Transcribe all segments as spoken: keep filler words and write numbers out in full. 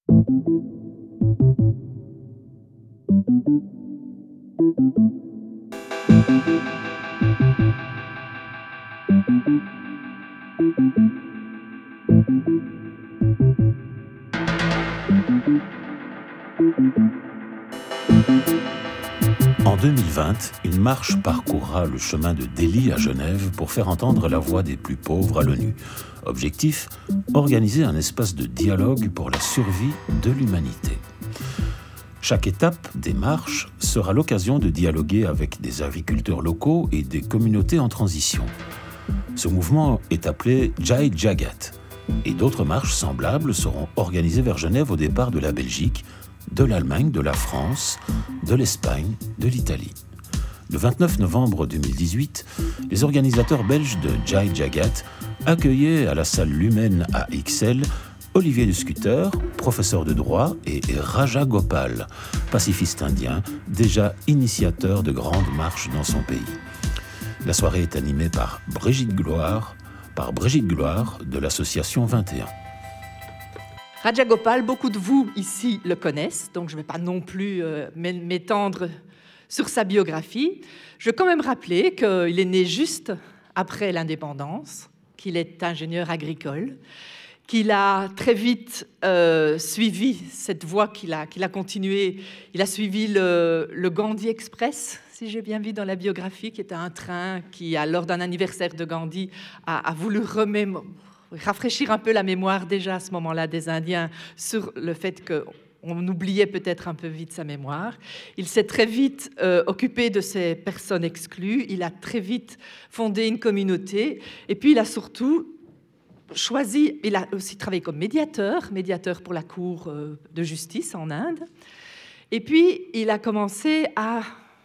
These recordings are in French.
En deux mille vingt, une marche parcourra le chemin de Delhi à Genève pour faire entendre la voix des plus pauvres à l'ONU. Objectif, organiser un espace de dialogue pour la survie de l'humanité. Chaque étape des marches sera l'occasion de dialoguer avec des agriculteurs locaux et des communautés en transition. Ce mouvement est appelé Jai Jagat, et d'autres marches semblables seront organisées vers Genève au départ de la Belgique, de l'Allemagne, de la France, de l'Espagne, de l'Italie. Le vingt-neuf novembre deux mille dix-huit, les organisateurs belges de Jai Jagat accueillaient à la salle Lumen à Ixelles Olivier Lescuteur, professeur de droit, et Raja Gopal, pacifiste indien, déjà initiateur de grandes marches dans son pays. La soirée est animée par Brigitte Gloire, par Brigitte Gloire de l'association vingt et un. Raja Gopal, beaucoup de vous ici le connaissent, donc je ne vais pas non plus euh, m'étendre sur sa biographie. Je vais quand même rappeler qu'il est né juste après l'indépendance, qu'il est ingénieur agricole, qu'il a très vite euh, suivi cette voie qu'il a, qu'il a continué. Il a suivi le, le Gandhi Express, si j'ai bien vu dans la biographie, qui était un train qui, lors d'un anniversaire de Gandhi, a, a voulu remémorer, rafraîchir un peu la mémoire déjà à ce moment-là des Indiens sur le fait qu'on oubliait peut-être un peu vite sa mémoire. Il s'est très vite euh, occupé de ces personnes exclues, il a très vite fondé une communauté, et puis il a surtout choisi, il a aussi travaillé comme médiateur, médiateur pour la Cour de justice en Inde, et puis il a commencé à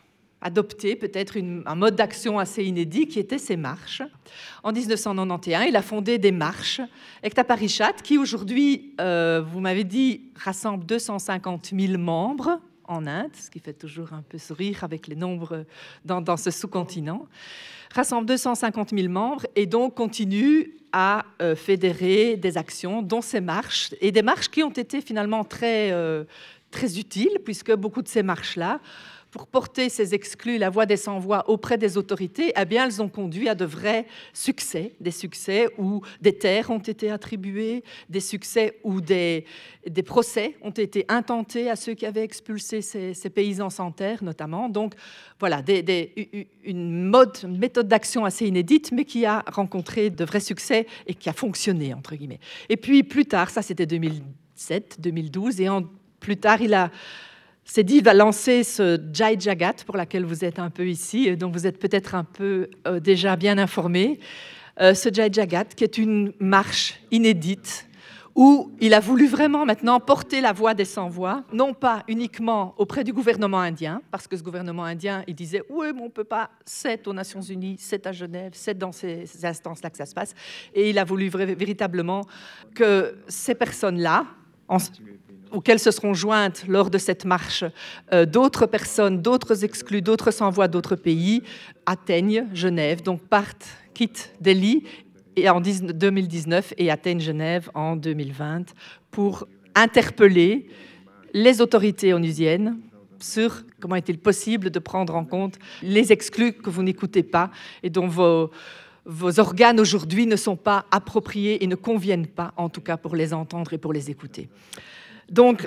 adopter peut-être une, un mode d'action assez inédit qui était ces marches. En dix-neuf cent quatre-vingt-onze, il a fondé des marches, Ekta Parishad, qui aujourd'hui, euh, vous m'avez dit, rassemble deux cent cinquante mille membres en Inde, ce qui fait toujours un peu sourire avec les nombres dans, dans ce sous-continent, rassemble deux cent cinquante mille membres et donc continue à euh, fédérer des actions, dont ces marches, et des marches qui ont été finalement très, euh, très utiles, puisque beaucoup de ces marches-là, pour porter ces exclus, la voix des sans-voix auprès des autorités, eh bien, elles ont conduit à de vrais succès, des succès où des terres ont été attribuées, des succès où des, des procès ont été intentés à ceux qui avaient expulsé ces, ces paysans sans terre, notamment. Donc, voilà, des, des, une, mode, une méthode d'action assez inédite, mais qui a rencontré de vrais succès et qui a fonctionné, entre guillemets. Et puis, plus tard, ça c'était deux mille sept, deux mille douze, et en, plus tard, il a... s'est dit, il va lancer ce Jai Jagat, pour laquelle vous êtes un peu ici, et dont vous êtes peut-être un peu euh, déjà bien informés. Euh, ce Jai Jagat, qui est une marche inédite, où il a voulu vraiment maintenant porter la voix des sans-voix, non pas uniquement auprès du gouvernement indien, parce que ce gouvernement indien, il disait « Oui, mais on ne peut pas, c'est aux Nations Unies, c'est à Genève, c'est dans ces, ces instances-là que ça se passe. » Et il a voulu vra- véritablement que ces personnes-là, en, auxquelles se seront jointes lors de cette marche euh, d'autres personnes, d'autres exclus, d'autres sans-voix, d'autres pays, atteignent Genève, donc partent, quittent Delhi et en deux mille dix-neuf et atteignent Genève en deux mille vingt pour interpeller les autorités onusiennes sur comment est-il possible de prendre en compte les exclus que vous n'écoutez pas et dont vos, vos organes aujourd'hui ne sont pas appropriés et ne conviennent pas, en tout cas pour les entendre et pour les écouter. Donc,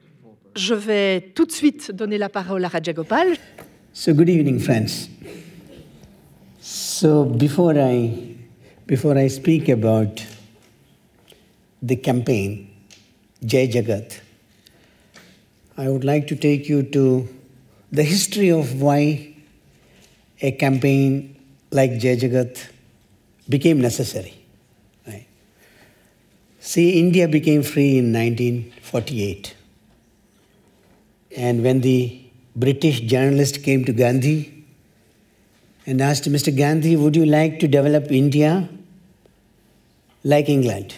je vais tout de suite donner la parole à Raja Gopal. So, good evening, friends. So, before I, before I speak about the campaign, Jai Jagat, I would like to take you to the history of why a campaign like Jai Jagat became necessary. Right? See, India became free in nineteen forty-eight. And when the British journalist came to Gandhi and asked Mister Gandhi, would you like to develop India like England?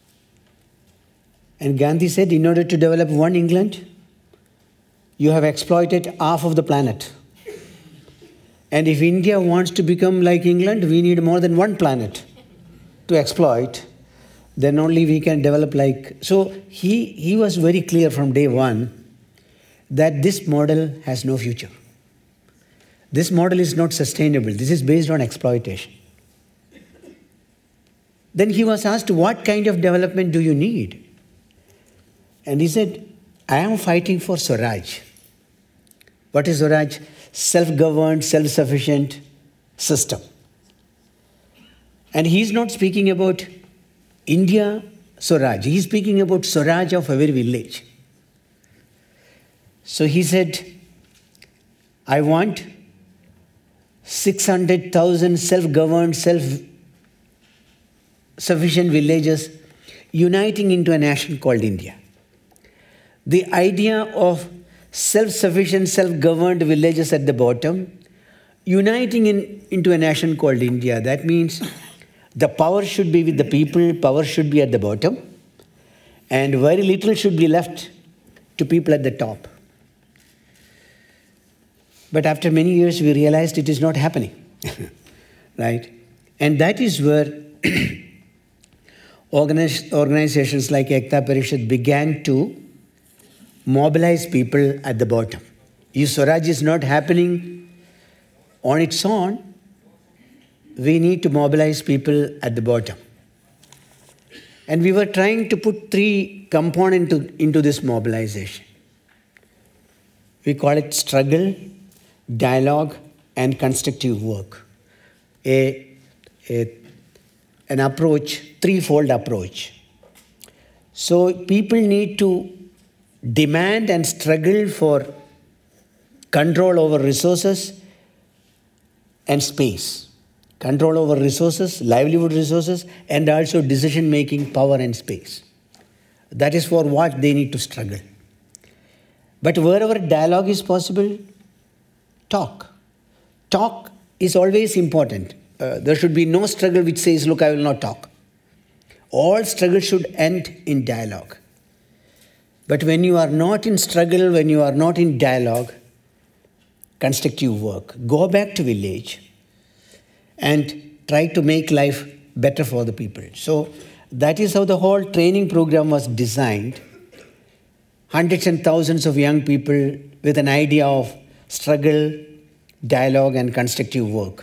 And Gandhi said, in order to develop one England, you have exploited half of the planet. And if India wants to become like England, we need more than one planet to exploit. then only we can develop like... So he, he was very clear from day one that this model has no future. This model is not sustainable. This is based on exploitation. Then he was asked, what kind of development do you need? And he said, I am fighting for Swaraj. What is Swaraj? Self-governed, self-sufficient system. And he's not speaking about India Swaraj. He's speaking about Swaraj of every village. So he said, I want six hundred thousand self-governed, self-sufficient villages uniting into a nation called India. The idea of self-sufficient, self-governed villages at the bottom, uniting in, into a nation called India, that means the power should be with the people, power should be at the bottom, and very little should be left to people at the top. But after many years, we realized it is not happening, right? And that is where organiz organizations like Ekta Parishad began to mobilize people at the bottom. If Swaraj is not happening on its own, we need to mobilize people at the bottom. And we were trying to put three components into, into this mobilization. We call it struggle, dialogue, and constructive work. A, a, an approach, threefold approach. So people need to demand and struggle for control over resources and space. Control over resources, livelihood resources, and also decision-making power and space. That is for what they need to struggle. But wherever dialogue is possible, talk. Talk is always important. Uh, there should be no struggle which says, look, I will not talk. All struggle should end in dialogue. But when you are not in struggle, when you are not in dialogue, constructive work, go back to village and try to make life better for the people. So that is how the whole training program was designed. Hundreds and thousands of young people with an idea of struggle, dialogue, and constructive work.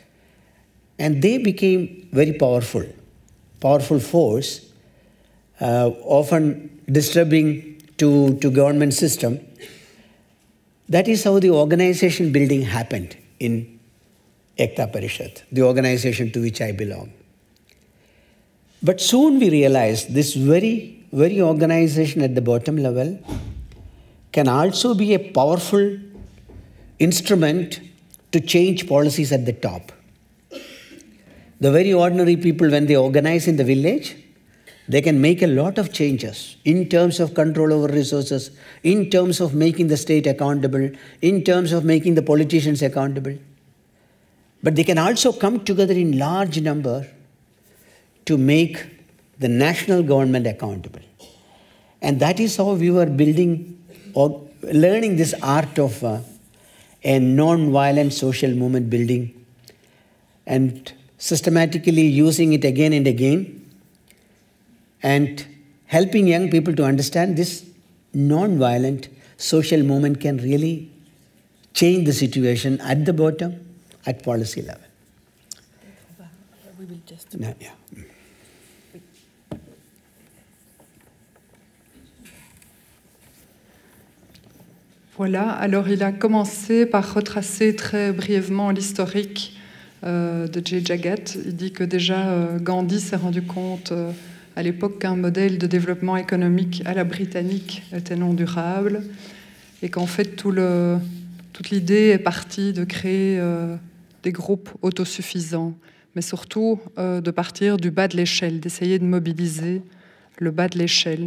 And they became very powerful, powerful force, uh, often disturbing to, to government system. That is how the organization building happened in Ekta Parishad, the organization to which I belong. But soon we realized this very, very organization at the bottom level can also be a powerful instrument to change policies at the top. The very ordinary people, when they organize in the village, they can make a lot of changes in terms of control over resources, in terms of making the state accountable, in terms of making the politicians accountable. But they can also come together in large number to make the national government accountable. And that is how we were building or learning this art of uh, a non-violent social movement building and systematically using it again and again and helping young people to understand this non-violent social movement can really change the situation at the bottom, at policy level. We will just... No, yeah. Voilà, alors il a commencé par retracer très brièvement l'historique euh, de Jay Jagat. Il dit que déjà euh, Gandhi s'est rendu compte euh, à l'époque qu'un modèle de développement économique à la britannique était non durable et qu'en fait tout le, toute l'idée est partie de créer euh, des groupes autosuffisants, mais surtout euh, de partir du bas de l'échelle, d'essayer de mobiliser le bas de l'échelle.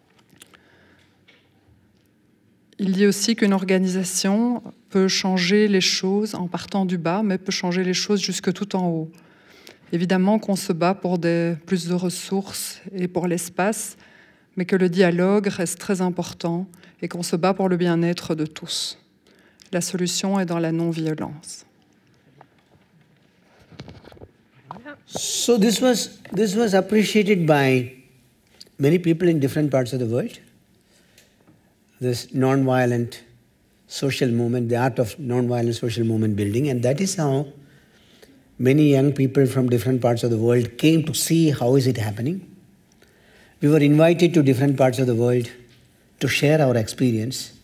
Il dit aussi qu'une organisation peut changer les choses en partant du bas, mais peut changer les choses jusque tout en haut. Évidemment qu'on se bat pour des, plus de ressources et pour l'espace, mais que le dialogue reste très important et qu'on se bat pour le bien-être de tous. La solution est dans la non-violence. Voilà. So this was, this was appreciated by many people in different parts of the world. This non-violent social movement, the art of non-violent social movement building, and that is how many young people from different parts of the world came to see how is it happening. We were invited to different parts of the world to share our experience.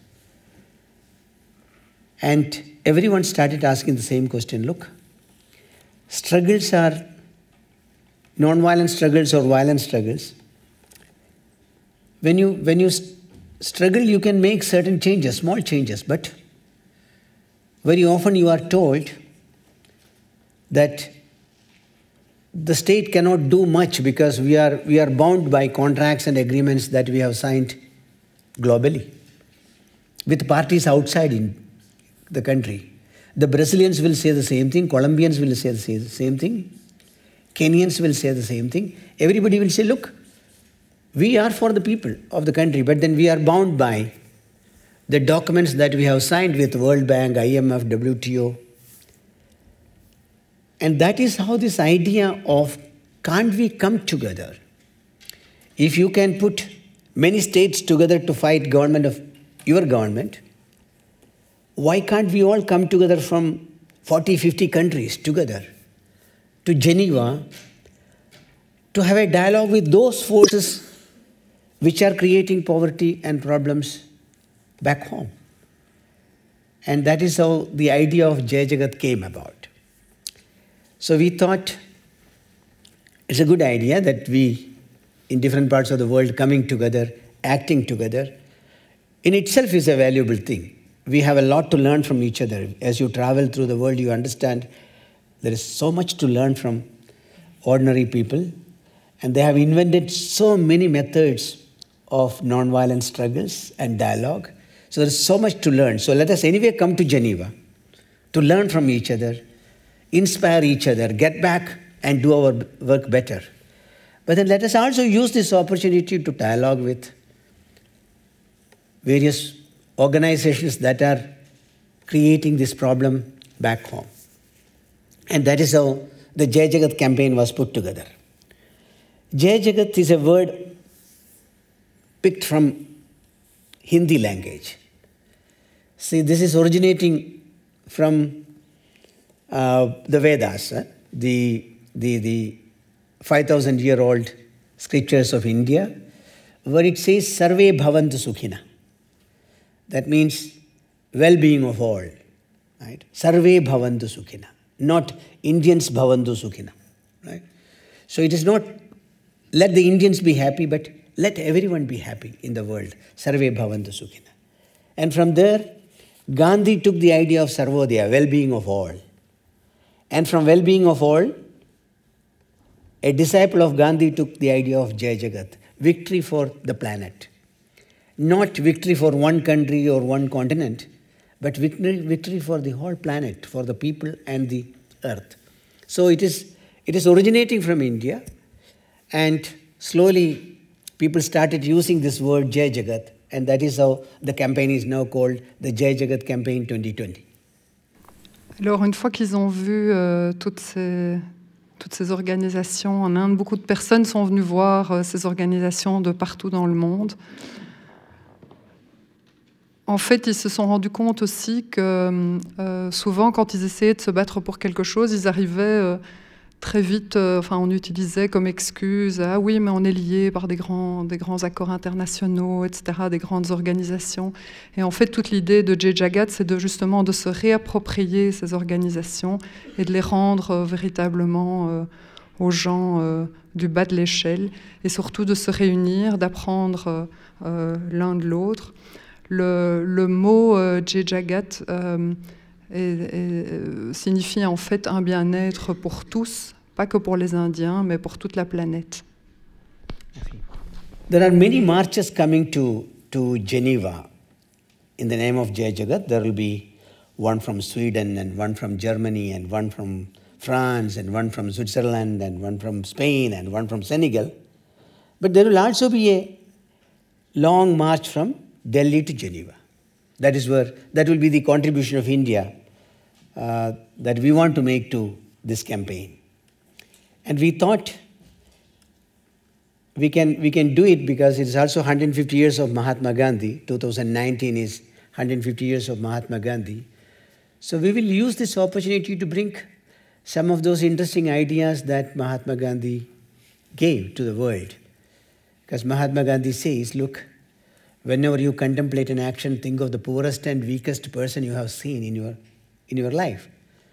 And everyone started asking the same question. Look, struggles are non-violent struggles or violent struggles. When you, when you struggle, you can make certain changes, small changes, but very often you are told that the state cannot do much because we are, we are bound by contracts and agreements that we have signed globally with parties outside in the country. The Brazilians will say the same thing, Colombians will say the same thing, Kenyans will say the same thing. Everybody will say, look, we are for the people of the country, but then we are bound by the documents that we have signed with World Bank, I M F, W T O. And that is how this idea of can't we come together? If you can put many states together to fight government of your government, why can't we all come together from forty, fifty countries together to Geneva to have a dialogue with those forces which are creating poverty and problems back home? And that is how the idea of Jai Jagat came about. So we thought it's a good idea that we, in different parts of the world, coming together, acting together, in itself is a valuable thing. We have a lot to learn from each other. As you travel through the world, you understand there is so much to learn from ordinary people, and they have invented so many methods of non-violent struggles and dialogue. So there is so much to learn. So let us anyway come to Geneva to learn from each other, inspire each other, get back and do our work better. But then let us also use this opportunity to dialogue with various organizations that are creating this problem back home. And that is how the Jai Jagat campaign was put together. Jai Jagat is a word picked from Hindi language. See, this is originating from uh, the Vedas, eh? the, the, the five thousand year old scriptures of India, where it says, Sarve Bhavantu Sukhina. That means well-being of all. Right? Sarve Bhavantu Sukhina. Not Indians Bhavantu Sukhina. Right? So it is not let the Indians be happy, but let everyone be happy in the world. Sarve Bhavantu Sukhina. And from there, Gandhi took the idea of Sarvodaya, well-being of all. And from well-being of all, a disciple of Gandhi took the idea of Jai Jagat, victory for the planet. Not victory for one country or one continent, but victory, victory for the whole planet, for the people and the earth. So it is, it is originating from India, and slowly people started using this word Jai Jagat, and that is how the campaign is now called the Jai Jagat Campaign twenty twenty. Alors, une fois qu'ils ont vu euh, toutes ces, toutes ces organisations en Inde, beaucoup de personnes sont venues voir euh, ces organisations de partout dans le monde. En fait, ils se sont rendus compte aussi que euh, souvent, quand ils essayaient de se battre pour quelque chose, ils arrivaient euh, très vite, euh, enfin, on utilisait comme excuse « Ah oui, mais on est liés par des grands, des grands accords internationaux, et cetera, des grandes organisations. » Et en fait, toute l'idée de Jai Jagat, c'est de, justement de se réapproprier ces organisations et de les rendre euh, véritablement euh, aux gens euh, du bas de l'échelle, et surtout de se réunir, d'apprendre euh, euh, l'un de l'autre. Le, le mot euh, Jai Jagat euh, est, est, signifie en fait un bien-être pour tous, pas que pour les Indiens, mais pour toute la planète. There are many marches coming to, to Geneva in the name of Jai Jagat. There will be one from Sweden and one from Germany and one from France and one from Switzerland and one from Spain and one from Senegal. But there will also be a long march from Delhi to Geneva. That is where, that will be the contribution of India uh, that we want to make to this campaign. And we thought we can, we can do it because it is also one hundred fifty years of Mahatma Gandhi. two thousand nineteen is one hundred fifty years of Mahatma Gandhi. So we will use this opportunity to bring some of those interesting ideas that Mahatma Gandhi gave to the world. Because Mahatma Gandhi says, look, whenever you contemplate an action, think of the poorest and weakest person you have seen in your, in your life.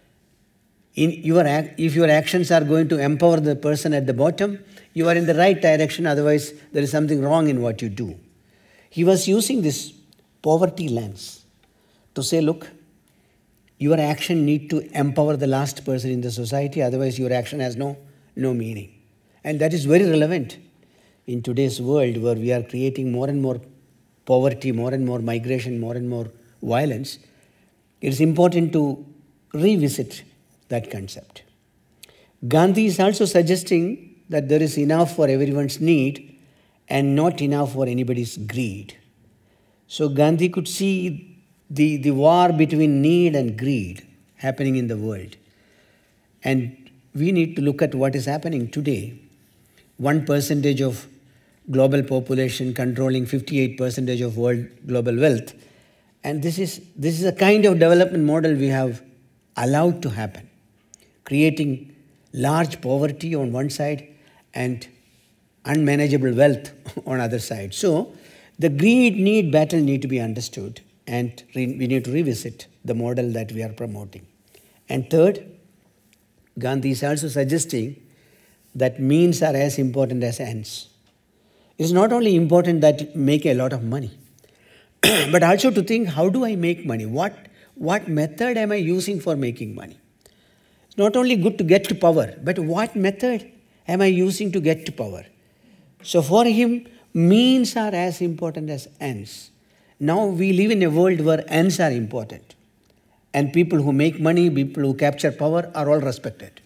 In your, if your actions are going to empower the person at the bottom, you are in the right direction, otherwise there is something wrong in what you do. He was using this poverty lens to say, look, your action need to empower the last person in the society, otherwise your action has no, no meaning. And that is very relevant in today's world where we are creating more and more poverty, more and more migration, more and more violence. It is important to revisit that concept. Gandhi is also suggesting that there is enough for everyone's need and not enough for anybody's greed. So Gandhi could see the, the war between need and greed happening in the world. And we need to look at what is happening today. One percentage of global population controlling fifty-eight percent of world global wealth. And this is, this is a kind of development model we have allowed to happen, creating large poverty on one side and unmanageable wealth on the other side. So the greed need battle need to be understood, and we need to revisit the model that we are promoting. And third, Gandhi is also suggesting that means are as important as ends. It is not only important that you make a lot of money, but also to think, how do I make money? What, what method am I using for making money? It's not only good to get to power, but what method am I using to get to power? So for him, means are as important as ends. Now we live in a world where ends are important. And people who make money, people who capture power are all respected.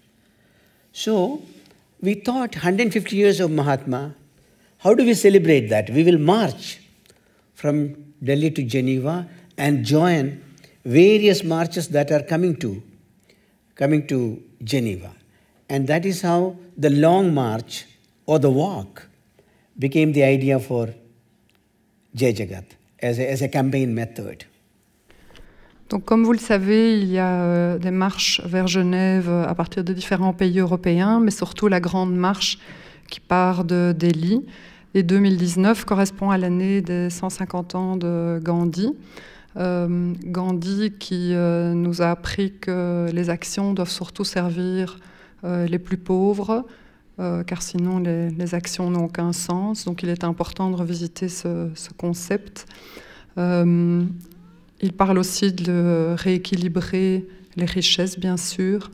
So we thought one hundred fifty years of Mahatma, how do we celebrate that? We will march from Delhi to Geneva and join various marches that are coming to, coming to Geneva. And that is how the long march or the walk became the idea for Jai Jagat as a, as a campaign method. Donc, comme vous le savez, il y a euh, des marches vers Genève à partir de différents pays européens, mais surtout la grande marche qui part de Delhi. Et deux mille dix-neuf correspond à l'année des cent cinquante ans de Gandhi. Euh, Gandhi qui euh, nous a appris que les actions doivent surtout servir euh, les plus pauvres, euh, car sinon les, les actions n'ont aucun sens. Donc il est important de revisiter ce, ce concept. Euh, Il parle aussi de rééquilibrer les richesses, bien sûr.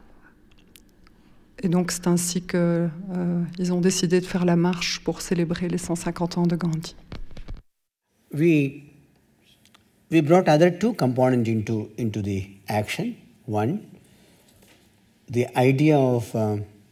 Et donc, c'est ainsi qu'ils euh, ont décidé de faire la marche pour célébrer les cent cinquante ans de Gandhi. We, we brought other two components into, into the action. One, the idea of uh,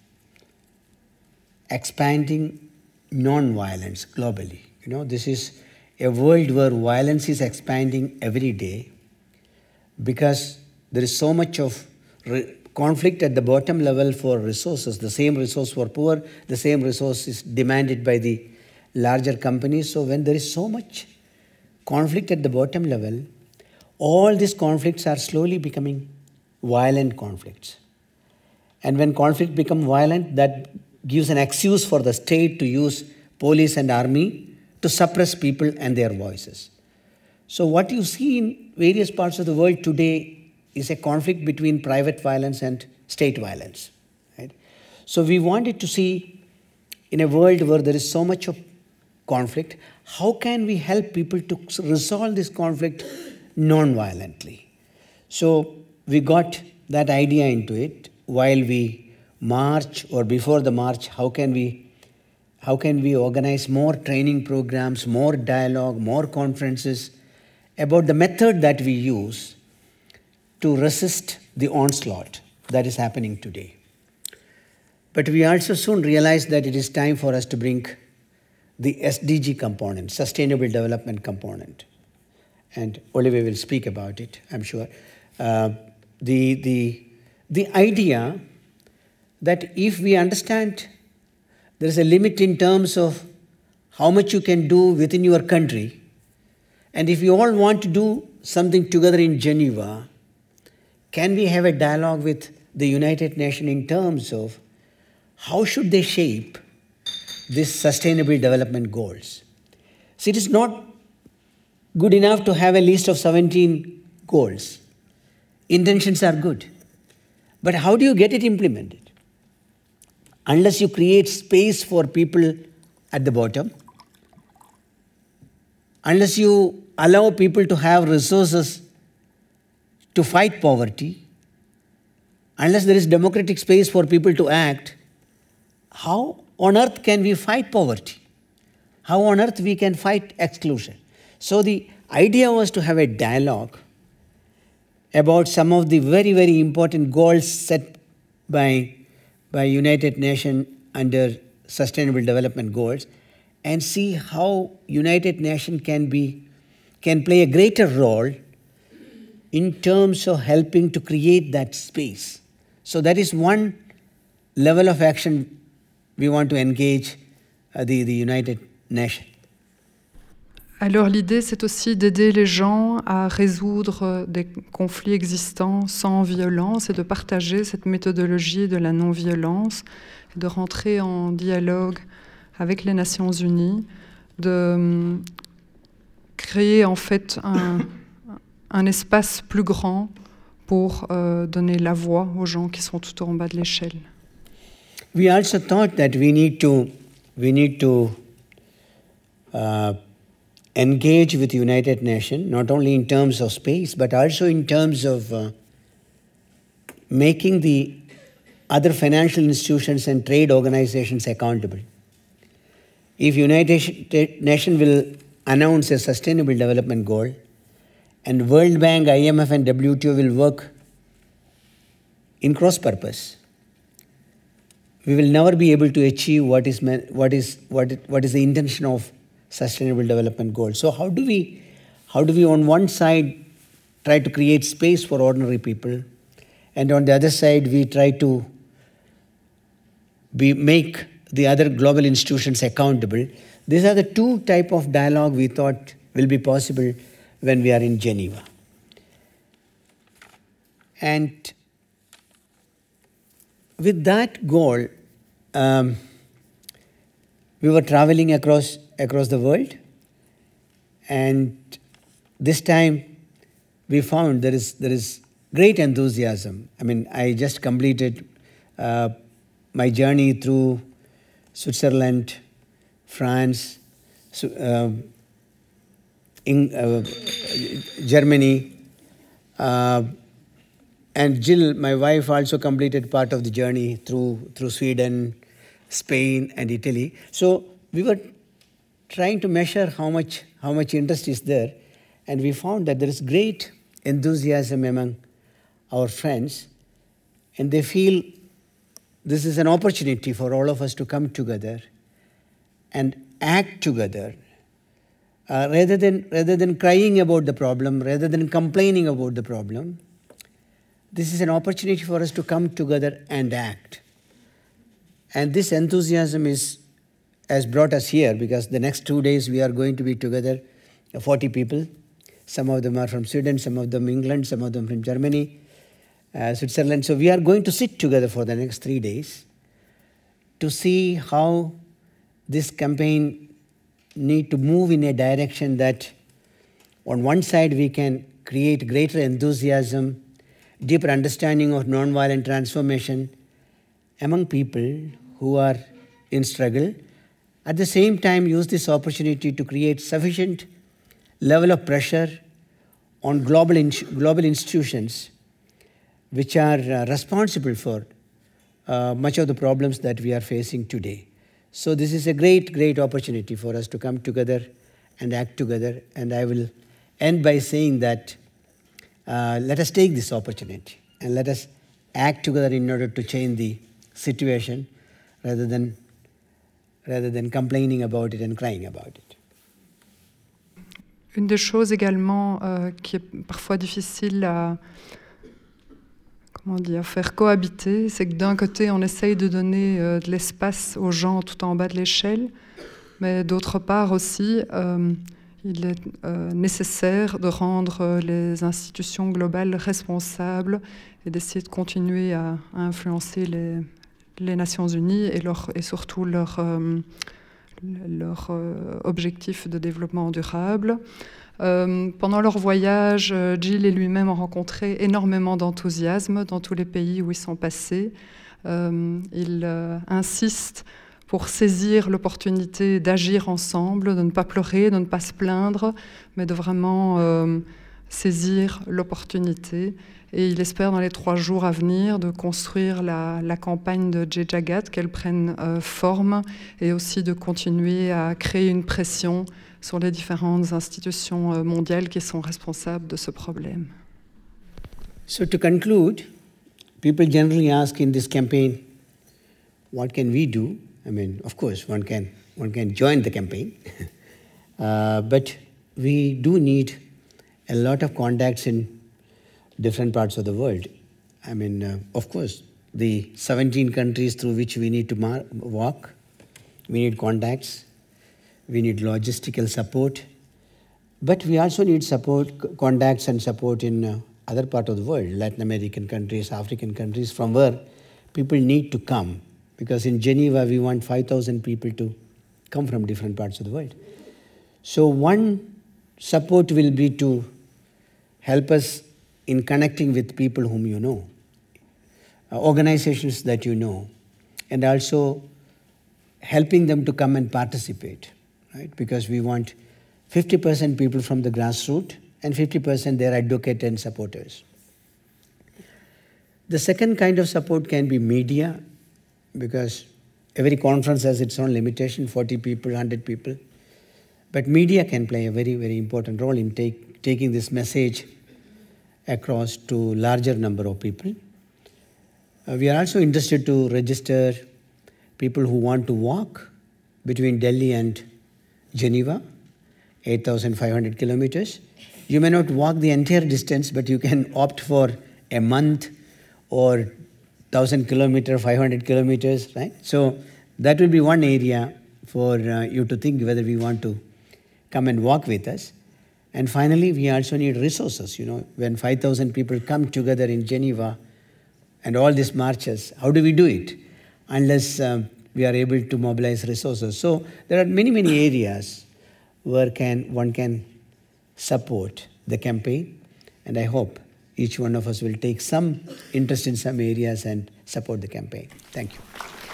expanding non-violence globally. You know, this is a world where violence is expanding every day because there is so much of re- conflict at the bottom level for resources. The same resource for poor, the same resource is demanded by the larger companies. So when there is so much conflict at the bottom level, all these conflicts are slowly becoming violent conflicts. And when conflict becomes violent, that gives an excuse for the state to use police and army to suppress people and their voices. So what you see in various parts of the world today is a conflict between private violence and state violence. Right? So we wanted to see, in a world where there is so much of conflict, how can we help people to resolve this conflict non-violently? So we got that idea into it. While we march or before the march, how can we How can we organize more training programs, more dialogue, more conferences about the method that we use to resist the onslaught that is happening today? But we also soon realized that it is time for us to bring the S D G component, Sustainable Development component. And Olivier will speak about it, I'm sure. Uh, the, the, the idea that if we understand there is a limit in terms of how much you can do within your country, and if we all want to do something together in Geneva, can we have a dialogue with the United Nations in terms of how should they shape these sustainable development goals? So it is not good enough to have a list of seventeen goals. Intentions are good. But how do you get it implemented? Unless you create space for people at the bottom, unless you allow people to have resources to fight poverty, unless there is democratic space for people to act, how on earth can we fight poverty? How on earth we can fight exclusion? So the idea was to have a dialogue about some of the very, very important goals set by, by United Nations under Sustainable Development Goals, and see how United Nations can be, can play a greater role in terms of helping to create that space. So that is one level of action we want to engage uh, the, the United Nations. Alors l'idée, c'est aussi d'aider les gens à résoudre des conflits existants sans violence et de partager cette méthodologie de la non-violence, de rentrer en dialogue avec les Nations Unies, de créer en fait un, un espace plus grand pour euh, donner la voix aux gens qui sont tout en bas de l'échelle. We also thought that we need to, we need to uh, engage with the United Nations, not only in terms of space, but also in terms of uh, making the other financial institutions and trade organizations accountable. If United Nations will announce a sustainable development goal, and World Bank, I M F, and W T O will work in cross-purpose, we will never be able to achieve what is, what is, what, what is the intention of Sustainable Development Goals. So how do we, how do we on one side try to create space for ordinary people, and on the other side we try to be, make the other global institutions accountable? These are the two type of dialogue we thought will be possible when we are in Geneva. And with that goal, um, we were traveling across across the world, and this time we found there is there is great enthusiasm. I mean, I just completed uh, my journey through Switzerland, France, uh, in, uh, Germany, uh, and Jill, my wife, also completed part of the journey through through Sweden, Spain, and Italy. So we were trying to measure how much how much interest is there, and we found that there is great enthusiasm among our friends, and they feel this is an opportunity for all of us to come together and act together, uh, rather than rather than crying about the problem, rather than complaining about the problem. This is an opportunity for us to come together and act. And this enthusiasm is has brought us here, because the next two days we are going to be together, forty people. Some of them are from Sweden, some of them England, some of them from Germany, uh, Switzerland. So we are going to sit together for the next three days to see how this campaign need to move in a direction that on one side we can create greater enthusiasm, deeper understanding of nonviolent transformation among people who are in struggle. At the same time, use this opportunity to create sufficient level of pressure on global, in, global institutions which are uh, responsible for uh, much of the problems that we are facing today. So this is a great, great opportunity for us to come together and act together. And I will end by saying that uh, let us take this opportunity and let us act together in order to change the situation, rather than rather than complaining about it and crying about it. Une des choses également euh, qui est parfois difficile à, comment dire, faire cohabiter. C'est que d'un côté, on essaye de donner euh, de l'espace aux gens tout en bas de l'échelle, mais d'autre part aussi, euh, il est euh, nécessaire de rendre les institutions globales responsables et d'essayer de continuer à, à influencer les, les Nations Unies et, leur, et surtout leurs euh, leur, euh, objectifs de développement durable. Euh, pendant leur voyage, Jill et lui-même ont rencontré énormément d'enthousiasme dans tous les pays où ils sont passés. Euh, ils euh, insistent pour saisir l'opportunité d'agir ensemble, de ne pas pleurer, de ne pas se plaindre, mais de vraiment euh, saisir l'opportunité. Et il espère dans les trois jours à venir de construire la, la campagne de Jay Jagat, qu'elle prenne euh, forme, et aussi de continuer à créer une pression sur les différentes institutions mondiales qui sont responsables de ce problème. So to conclude, people generally ask in this campaign, what can we do? I mean, of course, one can, one can join the campaign, uh, but we do need a lot of contacts in different parts of the world. I mean, uh, of course, the seventeen countries through which we need to mar- walk, we need contacts. We need logistical support, but we also need support, contacts and support in uh, other parts of the world, Latin American countries, African countries, from where people need to come. Because in Geneva, we want five thousand people to come from different parts of the world. So one support will be to help us in connecting with people whom you know, uh, organizations that you know, and also helping them to come and participate. Right? Because we want fifty percent people from the grassroots and fifty percent their advocates and supporters. The second kind of support can be media, because every conference has its own limitation, forty people, one hundred people. But media can play a very, very important role in take, taking this message across to larger number of people. Uh, we are also interested to register people who want to walk between Delhi and Geneva, eight thousand five hundred kilometers. You may not walk the entire distance, but you can opt for a month or one thousand kilometers, five hundred kilometers, right? So that will be one area for uh, you to think whether we want to come and walk with us. And finally, we also need resources. You know, when five thousand people come together in Geneva and all these marches, how do we do it? Unless um, we are able to mobilize resources. So there are many, many areas where can one can support the campaign, and I hope each one of us will take some interest in some areas and support the campaign. Thank you.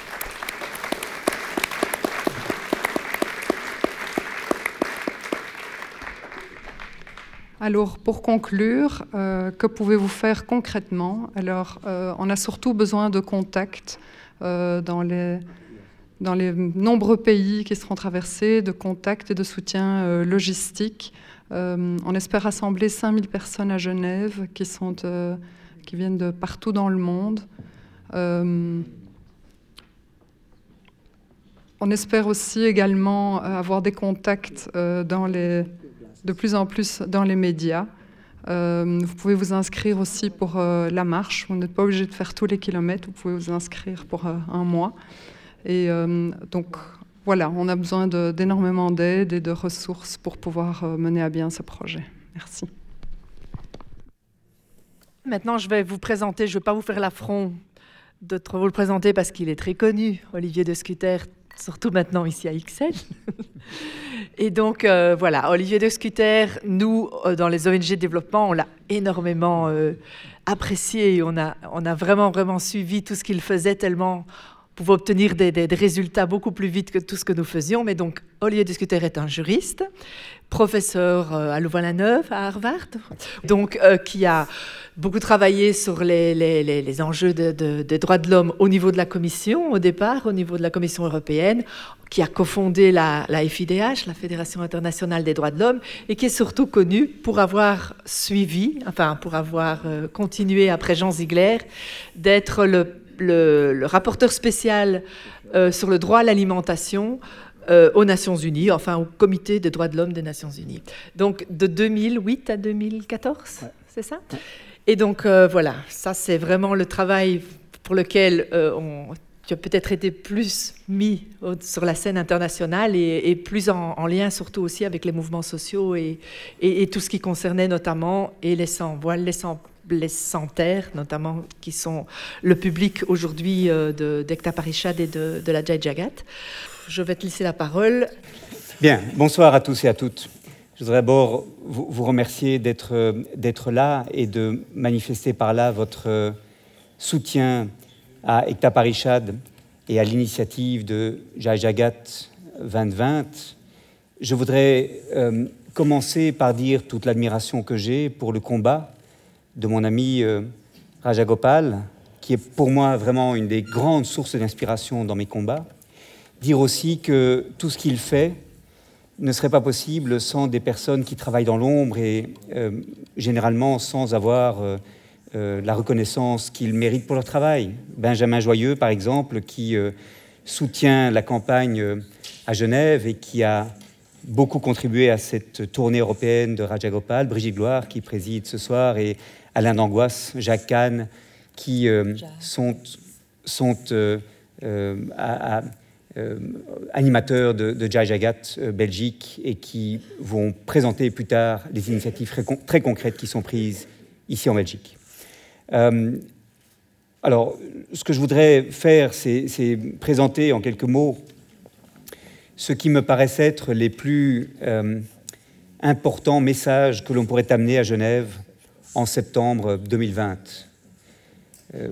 Alors, pour conclure, euh, que pouvez-vous faire concrètement? Alors, euh, on a surtout besoin de contacts euh, dans les... dans les nombreux pays qui seront traversés, de contacts et de soutien euh, logistique. Euh, on espère rassembler cinq mille personnes à Genève qui, sont, euh, qui viennent de partout dans le monde. Euh, on espère aussi également avoir des contacts euh, dans les, de plus en plus dans les médias. Euh, vous pouvez vous inscrire aussi pour euh, la marche. Vous n'êtes pas obligé de faire tous les kilomètres, vous pouvez vous inscrire pour euh, un mois. Et euh, donc, voilà, on a besoin de, d'énormément d'aide et de ressources pour pouvoir euh, mener à bien ce projet. Merci. Maintenant, je vais vous présenter, je ne vais pas vous faire l'affront de trop vous le présenter parce qu'il est très connu, Olivier de Scutter, surtout maintenant ici à Ixelles. Et donc, euh, voilà, Olivier de Scutter, nous, euh, dans les O N G de développement, on l'a énormément euh, apprécié. On a, on a vraiment, vraiment suivi tout ce qu'il faisait tellement... pouvait obtenir des, des, des résultats beaucoup plus vite que tout ce que nous faisions. Mais donc, Olivier de Scutter est un juriste, professeur à Louvain-la-Neuve, à Harvard, donc euh, qui a beaucoup travaillé sur les, les, les, les enjeux de, de, des droits de l'homme au niveau de la Commission, au départ, au niveau de la Commission européenne, qui a cofondé la, la F I D H, la Fédération internationale des droits de l'homme, et qui est surtout connu pour avoir suivi, enfin pour avoir euh, continué après Jean Ziegler, d'être le Le, le rapporteur spécial euh, sur le droit à l'alimentation euh, aux Nations Unies, enfin au Comité des droits de l'homme des Nations Unies. Donc de deux mille huit à deux mille quatorze, ouais. C'est ça ? Et donc, euh, voilà, ça, c'est vraiment le travail pour lequel euh, on, tu as peut-être été plus mis au, sur la scène internationale et, et plus en, en lien surtout aussi avec les mouvements sociaux et, et, et tout ce qui concernait notamment et les sans-voile, les sans les sans-terre, notamment, qui sont le public aujourd'hui euh, de, d'Ekta Parishad et de, de la Jai Jagat. Je vais te laisser la parole. Bien, bonsoir à tous et à toutes. Je voudrais d'abord vous, vous remercier d'être, d'être là et de manifester par là votre soutien à Ekta Parishad et à l'initiative de Jai Jagat vingt vingt. Je voudrais euh, commencer par dire toute l'admiration que j'ai pour le combat de mon ami euh, Rajagopal, qui est pour moi vraiment une des grandes sources d'inspiration dans mes combats. Dire aussi que tout ce qu'il fait ne serait pas possible sans des personnes qui travaillent dans l'ombre et euh, généralement sans avoir euh, euh, la reconnaissance qu'ils méritent pour leur travail. Benjamin Joyeux, par exemple, qui euh, soutient la campagne euh, à Genève et qui a beaucoup contribué à cette tournée européenne de Rajagopal, Brigitte Gloire, qui préside ce soir, et Alain d'Angoisse, Jacques Kahn, qui euh, sont, sont euh, euh, à, à, euh, animateurs de, de Jai Jagat euh, Belgique et qui vont présenter plus tard des initiatives très, con- très concrètes qui sont prises ici en Belgique. Euh, alors, ce que je voudrais faire, c'est, c'est présenter en quelques mots ce qui me paraissent être les plus euh, importants messages que l'on pourrait amener à Genève en septembre deux mille vingt. Euh,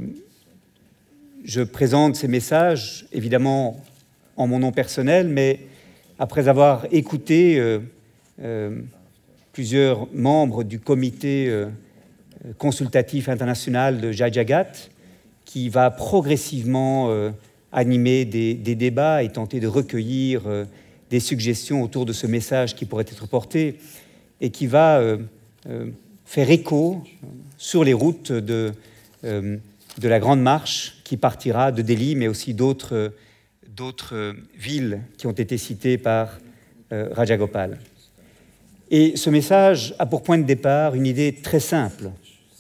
je présente ces messages, évidemment, en mon nom personnel, mais après avoir écouté euh, euh, plusieurs membres du comité euh, consultatif international de Jai Jagat, qui va progressivement euh, animer des, des débats et tenter de recueillir euh, des suggestions autour de ce message qui pourrait être porté et qui va euh, euh, faire écho sur les routes de, euh, de la Grande Marche qui partira de Delhi, mais aussi d'autres, d'autres villes qui ont été citées par euh, Rajagopal. Et ce message a pour point de départ une idée très simple.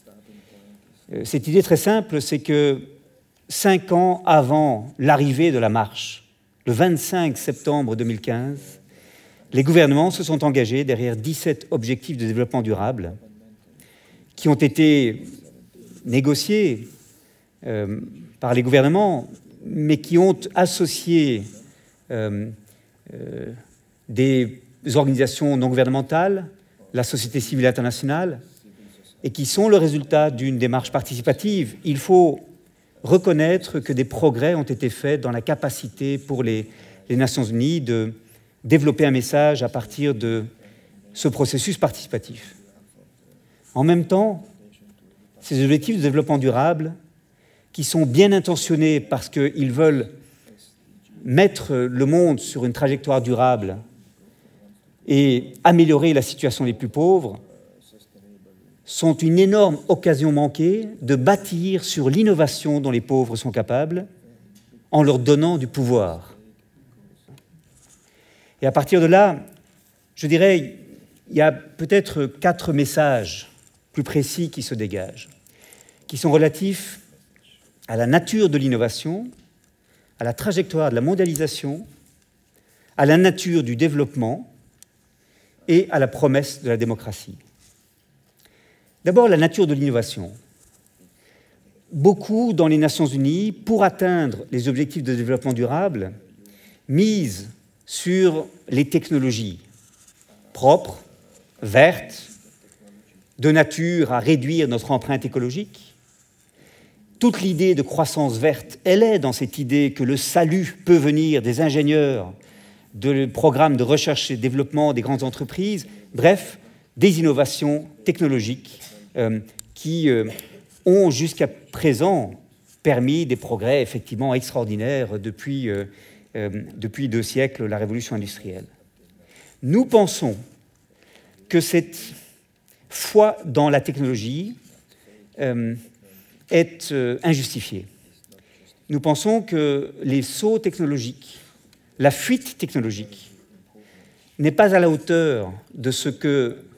Euh, cette idée très simple, c'est que cinq ans avant l'arrivée de la marche, le vingt-cinq septembre deux mille quinze, les gouvernements se sont engagés derrière dix-sept objectifs de développement durable qui ont été négociés euh, par les gouvernements, mais qui ont associé euh, euh, des organisations non gouvernementales, la société civile internationale, et qui sont le résultat d'une démarche participative. Il faut reconnaître que des progrès ont été faits dans la capacité pour les, les Nations Unies de développer un message à partir de ce processus participatif. En même temps, ces objectifs de développement durable, qui sont bien intentionnés parce qu'ils veulent mettre le monde sur une trajectoire durable et améliorer la situation des plus pauvres, sont une énorme occasion manquée de bâtir sur l'innovation dont les pauvres sont capables en leur donnant du pouvoir. Et à partir de là, je dirais, il y a peut-être quatre messages plus précis qui se dégagent, qui sont relatifs à la nature de l'innovation, à la trajectoire de la mondialisation, à la nature du développement et à la promesse de la démocratie. D'abord, la nature de l'innovation. Beaucoup dans les Nations Unies, pour atteindre les objectifs de développement durable, misent sur les technologies propres, vertes, de nature à réduire notre empreinte écologique. Toute l'idée de croissance verte, elle est dans cette idée que le salut peut venir des ingénieurs, de programmes de recherche et développement des grandes entreprises, bref, des innovations technologiques euh, qui euh, ont jusqu'à présent permis des progrès effectivement extraordinaires depuis, euh, euh, depuis deux siècles, la révolution industrielle. Nous pensons que cette foi dans la technologie euh, est euh, injustifiée. Nous pensons que les sauts technologiques, la fuite technologique, n'est pas à la hauteur de ce que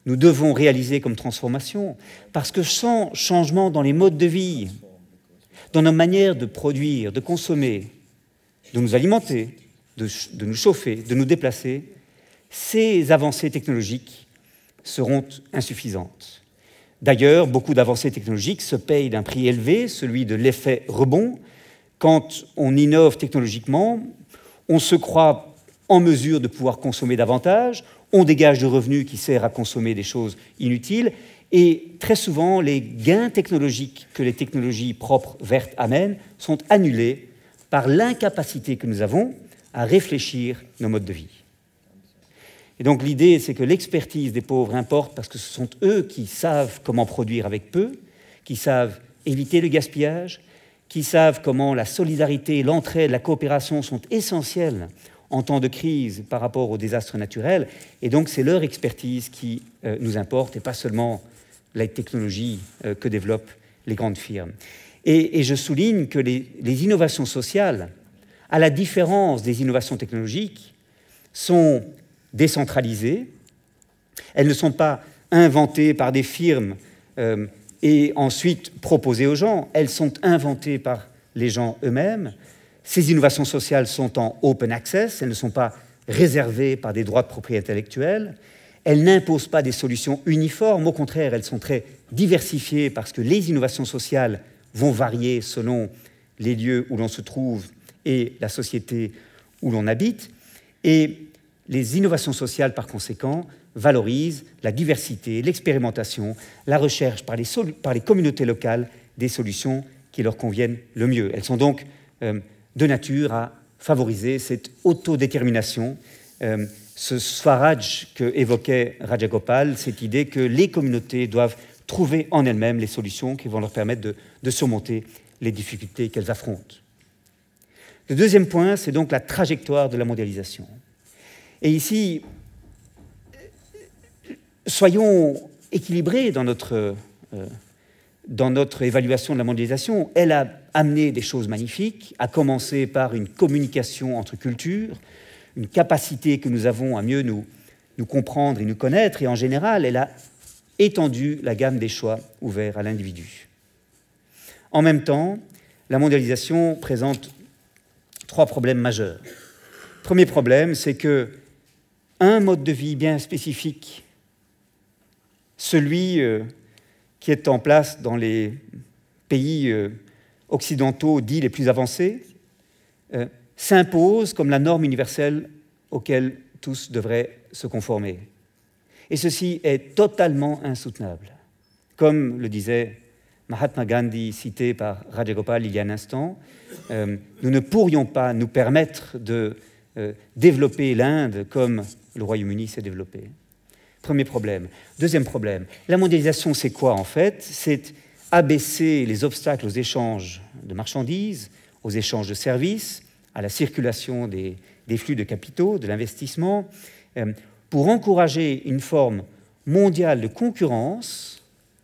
nous devons réaliser comme transformation, parce que sans changement dans les modes de vie, dans nos manières de produire, de consommer, de nous alimenter, de, de nous chauffer, de nous déplacer, ces avancées technologiques seront insuffisantes. D'ailleurs, beaucoup d'avancées technologiques se payent d'un prix élevé, celui de l'effet rebond. Quand on innove technologiquement, on se croit en mesure de pouvoir consommer davantage, on dégage du revenu qui sert à consommer des choses inutiles, et très souvent, les gains technologiques que les technologies propres vertes amènent sont annulés par l'incapacité que nous avons à réfléchir nos modes de vie. Et donc l'idée, c'est que l'expertise des pauvres importe parce que ce sont eux qui savent comment produire avec peu, qui savent éviter le gaspillage, qui savent comment la solidarité, l'entraide, la coopération sont essentielles en temps de crise par rapport aux désastres naturels. Et donc c'est leur expertise qui euh, nous importe et pas seulement la technologie euh, que développent les grandes firmes. Et, et je souligne que les, les innovations sociales, à la différence des innovations technologiques, sont décentralisées. Elles ne sont pas inventées par des firmes euh, et ensuite proposées aux gens. Elles sont inventées par les gens eux-mêmes. Ces innovations sociales sont en open access. Elles ne sont pas réservées par des droits de propriété intellectuelle. Elles n'imposent pas des solutions uniformes. Au contraire, elles sont très diversifiées parce que les innovations sociales vont varier selon les lieux où l'on se trouve et la société où l'on habite. Et les innovations sociales, par conséquent, valorisent la diversité, l'expérimentation, la recherche par les, sol- par les communautés locales des solutions qui leur conviennent le mieux. Elles sont donc euh, de nature à favoriser cette autodétermination, euh, ce Swaraj que évoquait Rajagopal, cette idée que les communautés doivent trouver en elles-mêmes les solutions qui vont leur permettre de, de surmonter les difficultés qu'elles affrontent. Le deuxième point, c'est donc la trajectoire de la mondialisation. Et ici, soyons équilibrés dans notre, euh, dans notre évaluation de la mondialisation. Elle a amené des choses magnifiques, à commencer par une communication entre cultures, une capacité que nous avons à mieux nous, nous comprendre et nous connaître, et en général, elle a étendu la gamme des choix ouverts à l'individu. En même temps, la mondialisation présente trois problèmes majeurs. Le premier problème, c'est que un mode de vie bien spécifique, celui euh, qui est en place dans les pays euh, occidentaux dits les plus avancés, euh, s'impose comme la norme universelle auquel tous devraient se conformer. Et ceci est totalement insoutenable. Comme le disait Mahatma Gandhi, cité par Rajagopal il y a un instant, euh, nous ne pourrions pas nous permettre de euh, développer l'Inde comme le Royaume-Uni s'est développé. Premier problème. Deuxième problème, la mondialisation, c'est quoi en fait? C'est abaisser les obstacles aux échanges de marchandises, aux échanges de services, à la circulation des, des flux de capitaux, de l'investissement, euh, pour encourager une forme mondiale de concurrence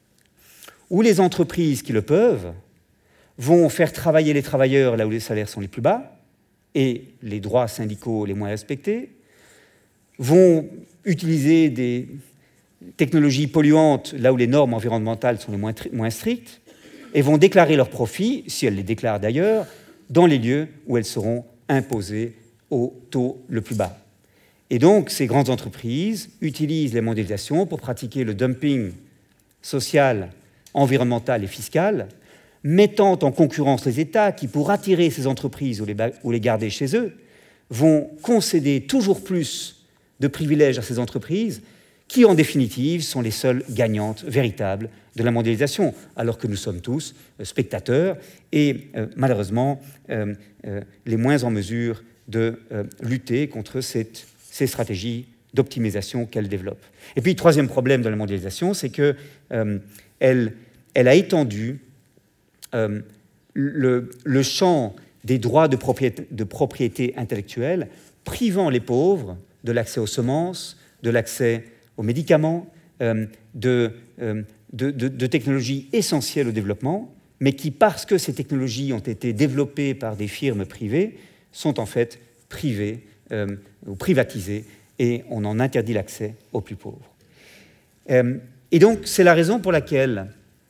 où les entreprises qui le peuvent vont faire travailler les travailleurs là où les salaires sont les plus bas et les droits syndicaux les moins respectés, vont utiliser des technologies polluantes là où les normes environnementales sont les moins, moins strictes et vont déclarer leurs profits, si elles les déclarent d'ailleurs, dans les lieux où elles seront imposées au taux le plus bas. Et donc, ces grandes entreprises utilisent les mondialisations pour pratiquer le dumping social, environnemental et fiscal, mettant en concurrence les États qui, pour attirer ces entreprises ou les, ou les garder chez eux, vont concéder toujours plus de privilèges à ces entreprises qui, en définitive, sont les seules gagnantes véritables de la mondialisation, alors que nous sommes tous spectateurs et, euh, malheureusement, euh, euh, les moins en mesure de euh, lutter contre cette ces stratégies d'optimisation qu'elle développe. Et puis, le troisième problème de la mondialisation, c'est qu'elle euh, elle a étendu euh, le, le champ des droits de propriété, de propriété intellectuelle, privant les pauvres de l'accès aux semences, de l'accès aux médicaments, euh, de, euh, de, de, de technologies essentielles au développement, mais qui, parce que ces technologies ont été développées par des firmes privées, sont en fait privées euh, ou privatisées, et on en interdit l'accès aux plus pauvres. Euh, et donc, c'est la raison pour laquelle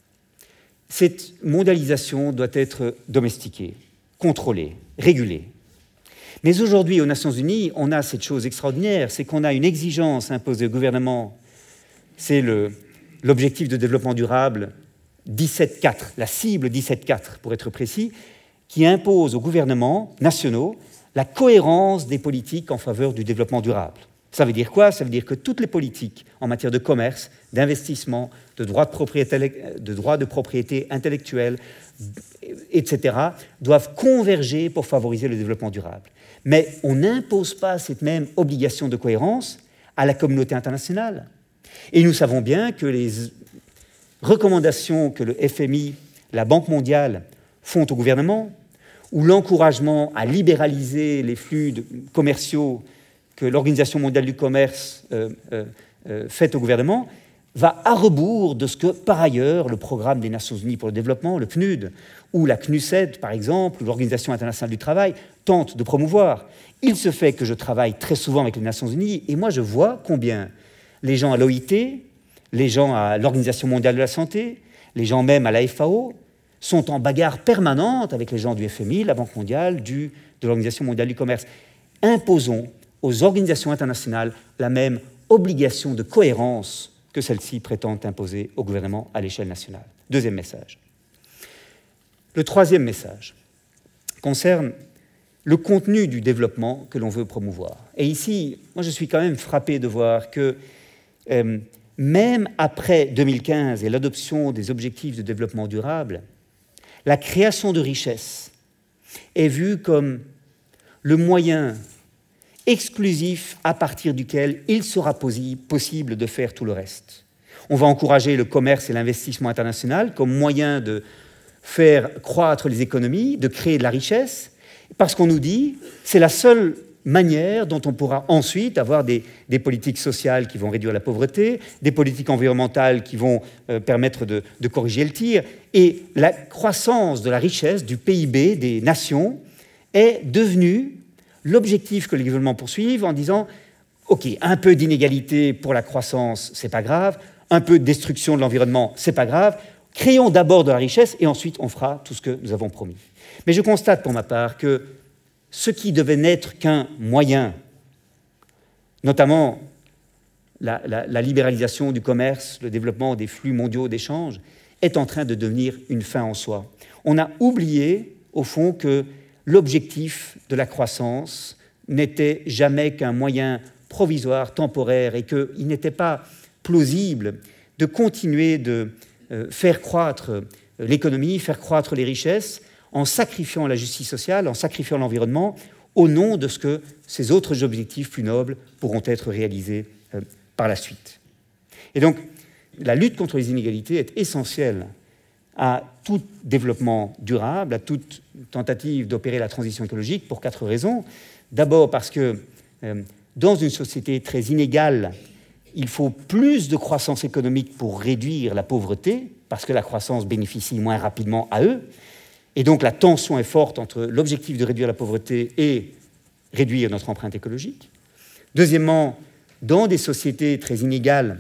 cette mondialisation doit être domestiquée, contrôlée, régulée. Mais aujourd'hui, aux Nations Unies, on a cette chose extraordinaire, c'est qu'on a une exigence imposée au gouvernement, c'est l'objectif de développement durable dix-sept quatre, la cible dix-sept quatre pour être précis, qui impose aux gouvernements nationaux la cohérence des politiques en faveur du développement durable. Ça veut dire quoi? Ça veut dire que toutes les politiques en matière de commerce, d'investissement, de droits de propriété, de droits de propriété intellectuelle, et cetera, doivent converger pour favoriser le développement durable. Mais on n'impose pas cette même obligation de cohérence à la communauté internationale. Et nous savons bien que les recommandations que le F M I, la Banque mondiale, font au gouvernement, ou l'encouragement à libéraliser les flux de, commerciaux que l'Organisation mondiale du commerce euh, euh, euh, fait au gouvernement, va à rebours de ce que, par ailleurs, le Programme des Nations Unies pour le développement, le P N U D, ou la C N U S E D, par exemple, ou l'Organisation internationale du travail, tentent de promouvoir. Il se fait que je travaille très souvent avec les Nations Unies, et moi je vois combien les gens à l'O I T, les gens à l'Organisation mondiale de la santé, les gens même à la F A O, sont en bagarre permanente avec les gens du F M I, la Banque mondiale, du, de l'Organisation mondiale du commerce. Imposons aux organisations internationales la même obligation de cohérence que celles-ci prétendent imposer au gouvernement à l'échelle nationale. Deuxième message. Le troisième message concerne le contenu du développement que l'on veut promouvoir. Et ici, moi je suis quand même frappé de voir que euh, même après deux mille quinze et l'adoption des objectifs de développement durable, la création de richesses est vue comme le moyen exclusif à partir duquel il sera possible de faire tout le reste. On va encourager le commerce et l'investissement international comme moyen de faire croître les économies, de créer de la richesse, parce qu'on nous dit que c'est la seule manière dont on pourra ensuite avoir des, des politiques sociales qui vont réduire la pauvreté, des politiques environnementales qui vont euh, permettre de, de corriger le tir, et la croissance de la richesse, du P I B des nations, est devenue l'objectif que les gouvernements poursuivent en disant « Ok, un peu d'inégalité pour la croissance, c'est pas grave, un peu de destruction de l'environnement, c'est pas grave, créons d'abord de la richesse et ensuite on fera tout ce que nous avons promis. » Mais je constate pour ma part que ce qui devait n'être qu'un moyen, notamment la, la, la libéralisation du commerce, le développement des flux mondiaux d'échange, est en train de devenir une fin en soi. On a oublié, au fond, que l'objectif de la croissance n'était jamais qu'un moyen provisoire, temporaire, et qu'il n'était pas plausible de continuer de euh, faire croître l'économie, faire croître les richesses, en sacrifiant la justice sociale, en sacrifiant l'environnement, au nom de ce que ces autres objectifs plus nobles pourront être réalisés euh, par la suite. Et donc, la lutte contre les inégalités est essentielle à tout développement durable, à toute tentative d'opérer la transition écologique, pour quatre raisons. D'abord parce que euh, dans une société très inégale, il faut plus de croissance économique pour réduire la pauvreté, parce que la croissance bénéficie moins rapidement à eux. Et donc la tension est forte entre l'objectif de réduire la pauvreté et réduire notre empreinte écologique. Deuxièmement, dans des sociétés très inégales,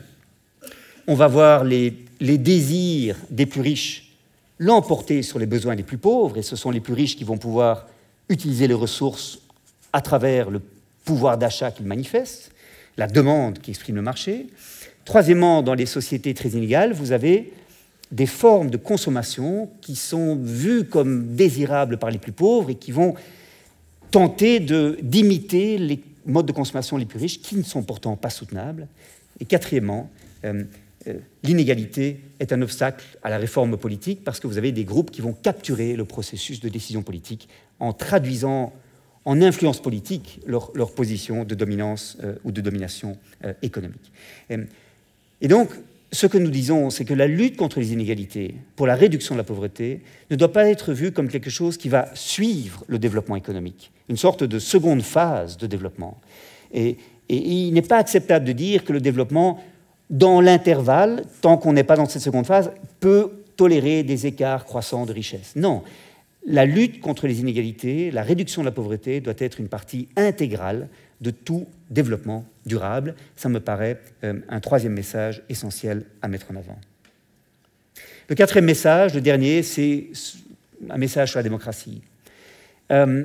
on va voir les, les désirs des plus riches l'emporter sur les besoins des plus pauvres, et ce sont les plus riches qui vont pouvoir utiliser les ressources à travers le pouvoir d'achat qu'ils manifestent, la demande qui exprime le marché. Troisièmement, dans les sociétés très inégales, vous avez des formes de consommation qui sont vues comme désirables par les plus pauvres et qui vont tenter de, d'imiter les modes de consommation les plus riches, qui ne sont pourtant pas soutenables. Et quatrièmement, euh, euh, l'inégalité est un obstacle à la réforme politique, parce que vous avez des groupes qui vont capturer le processus de décision politique en traduisant en influence politique leur, leur position de dominance euh, ou de domination euh, économique. Et, et donc, ce que nous disons, c'est que la lutte contre les inégalités, pour la réduction de la pauvreté, ne doit pas être vue comme quelque chose qui va suivre le développement économique, une sorte de seconde phase de développement. Et, et il n'est pas acceptable de dire que le développement, dans l'intervalle, tant qu'on n'est pas dans cette seconde phase, peut tolérer des écarts croissants de richesse. Non, la lutte contre les inégalités, la réduction de la pauvreté doit être une partie intégrale de tout développement durable. Ça me paraît euh, un troisième message essentiel à mettre en avant. Le quatrième message, le dernier, c'est un message sur la démocratie. Euh,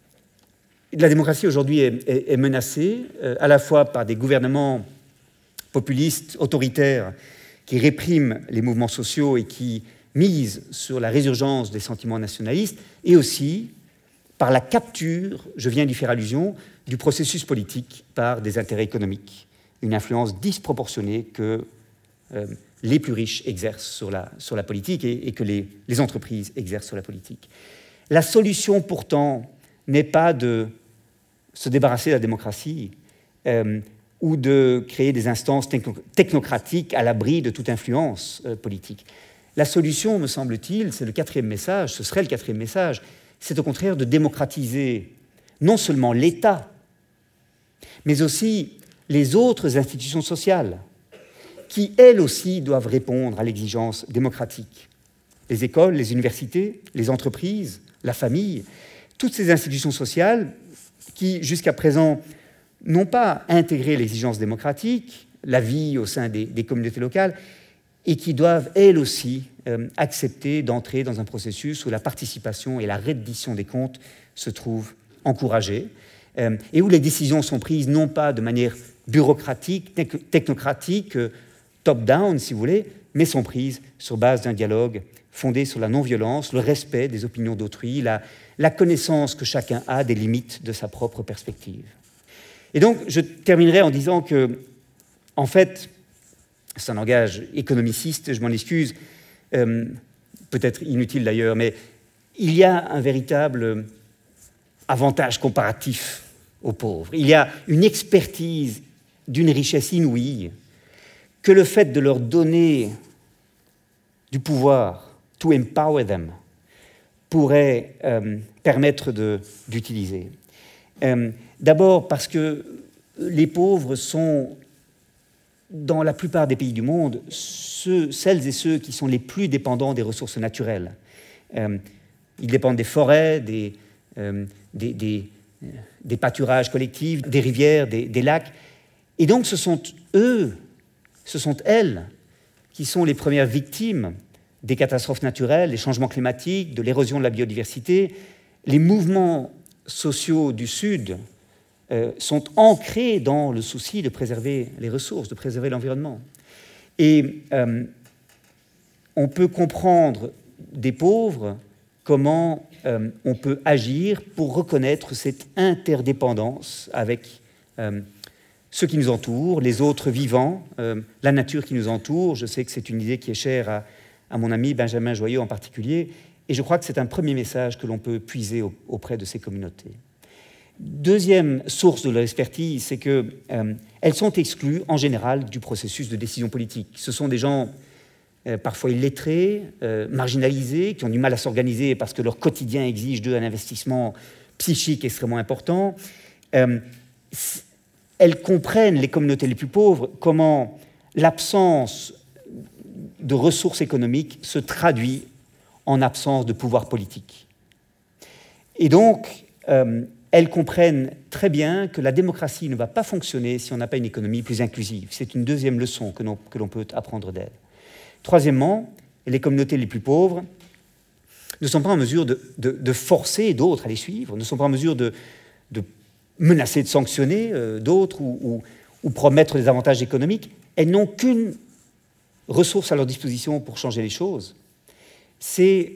la démocratie aujourd'hui est, est, est menacée euh, à la fois par des gouvernements populistes, autoritaires, qui répriment les mouvements sociaux et qui misent sur la résurgence des sentiments nationalistes, et aussi par la capture, je viens d'y faire allusion, du processus politique par des intérêts économiques, une influence disproportionnée que euh, les plus riches exercent sur la, sur la politique et, et que les, les entreprises exercent sur la politique. La solution, pourtant, n'est pas de se débarrasser de la démocratie euh, ou de créer des instances technocratiques à l'abri de toute influence euh, politique. La solution, me semble-t-il, c'est le quatrième message, ce serait le quatrième message, c'est au contraire de démocratiser non seulement l'État, mais aussi les autres institutions sociales, qui, elles aussi, doivent répondre à l'exigence démocratique. Les écoles, les universités, les entreprises, la famille, toutes ces institutions sociales qui, jusqu'à présent, n'ont pas intégré l'exigence démocratique, la vie au sein des, des communautés locales, et qui doivent, elles aussi, euh, accepter d'entrer dans un processus où la participation et la reddition des comptes se trouvent encouragées, euh, et où les décisions sont prises non pas de manière bureaucratique, technocratique, euh, top-down, si vous voulez, mais sont prises sur base d'un dialogue fondé sur la non-violence, le respect des opinions d'autrui, la, la connaissance que chacun a des limites de sa propre perspective. Et donc, je terminerai en disant que, en fait, c'est un langage économiciste, je m'en excuse, euh, peut-être inutile d'ailleurs, mais il y a un véritable avantage comparatif aux pauvres. Il y a une expertise d'une richesse inouïe que le fait de leur donner du pouvoir, to empower them, pourrait euh, permettre de, d'utiliser. Euh, d'abord parce que les pauvres sont, dans la plupart des pays du monde, ceux, celles et ceux qui sont les plus dépendants des ressources naturelles. Euh, ils dépendent des forêts, des, euh, des, des, des pâturages collectifs, des rivières, des, des lacs. Et donc ce sont eux, ce sont elles qui sont les premières victimes des catastrophes naturelles, des changements climatiques, de l'érosion de la biodiversité. Les mouvements sociaux du Sud euh, sont ancrés dans le souci de préserver les ressources, de préserver l'environnement. Et euh, on peut comprendre des pauvres comment euh, on peut agir pour reconnaître cette interdépendance avec euh, ceux qui nous entourent, les autres vivants, euh, la nature qui nous entoure. Je sais que c'est une idée qui est chère à, à mon ami Benjamin Joyeux en particulier, et je crois que c'est un premier message que l'on peut puiser au, auprès de ces communautés. Deuxième source de leur expertise, c'est qu'elles euh, sont exclues en général du processus de décision politique. Ce sont des gens euh, parfois illettrés, euh, marginalisés, qui ont du mal à s'organiser parce que leur quotidien exige d'eux un investissement psychique extrêmement important. Euh, elles comprennent, les communautés les plus pauvres, comment l'absence de ressources économiques se traduit en absence de pouvoir politique. Et donc, euh, elles comprennent très bien que la démocratie ne va pas fonctionner si on n'a pas une économie plus inclusive. C'est une deuxième leçon que l'on, que l'on peut apprendre d'elles. Troisièmement, les communautés les plus pauvres ne sont pas en mesure de, de, de forcer d'autres à les suivre, ne sont pas en mesure de, de menacer de sanctionner euh, d'autres ou, ou, ou promettre des avantages économiques. Elles n'ont qu'une ressource à leur disposition pour changer les choses. C'est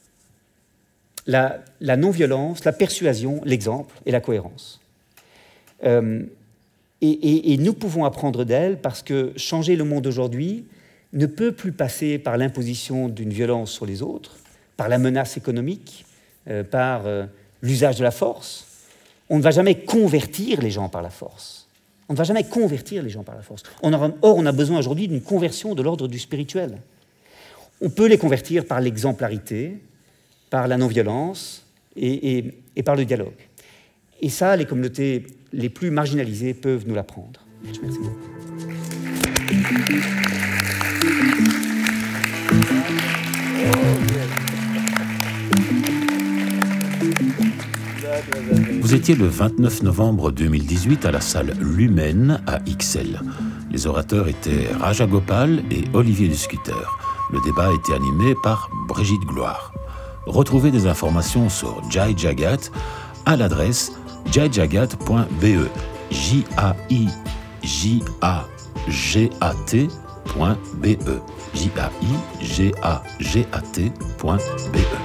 la, la non-violence, la persuasion, l'exemple et la cohérence. Euh, et, et, et nous pouvons apprendre d'elles parce que changer le monde aujourd'hui ne peut plus passer par l'imposition d'une violence sur les autres, par la menace économique, euh, par euh, l'usage de la force. On ne va jamais convertir les gens par la force. On ne va jamais convertir les gens par la force. On aura, or, on a besoin aujourd'hui d'une conversion de l'ordre du spirituel. On peut les convertir par l'exemplarité, par la non-violence et, et, et par le dialogue. Et ça, les communautés les plus marginalisées peuvent nous l'apprendre. Je vous remercie beaucoup. Vous étiez le vingt-neuf novembre deux mille dix-huit à la salle Lumen à Ixelles. Les orateurs étaient Raja Gopal et Olivier Duscuter. Le débat a été animé par Brigitte Gloire. Retrouvez des informations sur Jai Jagat à l'adresse jai jagat point b e. J A I J A G A T point B E. J A I G A G A T point B E.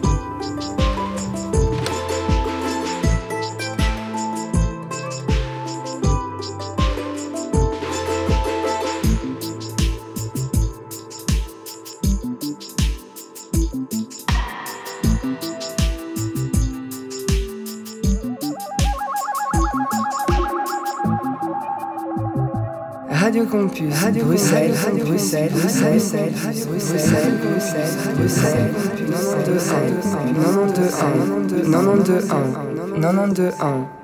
Radio Campus, Radio Bruxelles, Radio Bruxelles, Bruxelles, Bruxelles, Bruxelles, Bruxelles, Bruxelles, quatre-vingt-deux virgule un, quatre-vingt-deux virgule un, quatre-vingt-deux virgule un, quatre-vingt-deux virgule un.